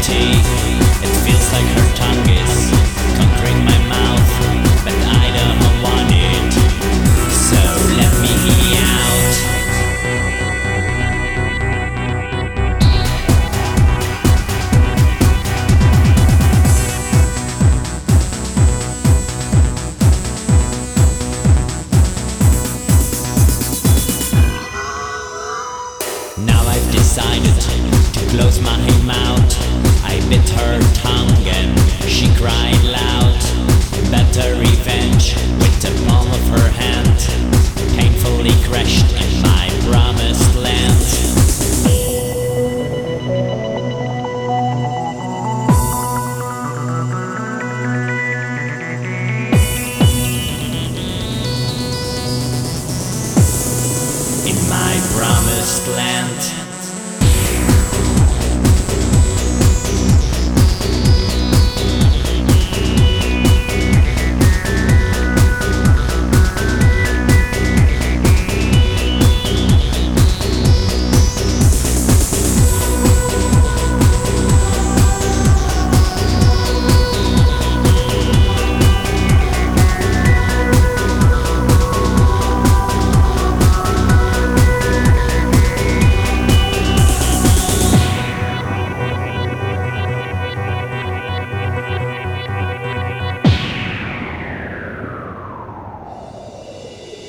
tea. It feels like her tongue is conquering my mouth, but I don't want it. So let me out. Now I've decided to close my mouth. I bit her tongue and she cried loud. Better revenge with the palm of her hand, painfully crashed in my promised land.